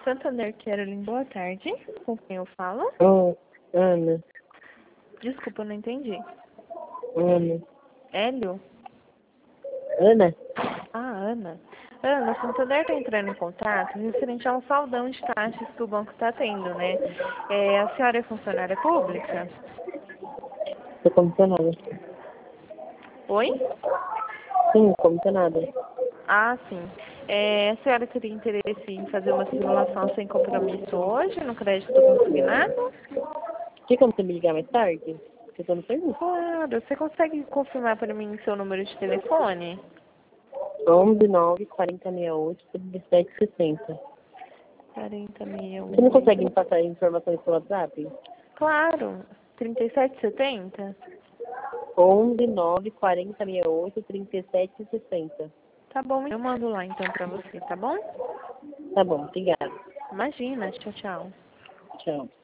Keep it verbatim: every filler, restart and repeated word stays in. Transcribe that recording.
Santander, Caroline, boa tarde. Com quem eu falo? Oh, Ana. Desculpa, eu não entendi. Ana. Hélio? Ana? Ah, Ana. Ana, o Santander está entrando em contato referente a um saldão de taxas que o banco está tendo, né? É, a senhora é funcionária pública? Sou comissionada. Oi? Sim, comissionada. Ah, sim. É, a senhora teria interesse em fazer uma simulação sem compromisso hoje, no crédito consignado? Tem como você me ligar mais tarde? Porque eu tô no serviço. Claro. Você consegue confirmar para mim seu número de telefone? onze nove quarenta sessenta e oito trinta e sete sessenta. quarenta, sessenta e Você não consegue me oito. passar informações pelo WhatsApp? Claro. trinta e sete setenta? onze nove quarenta sessenta e oito trinta e sete sessenta. Tá bom, eu mando lá então pra você, tá bom? Tá bom, obrigada. Imagina, tchau, tchau. Tchau.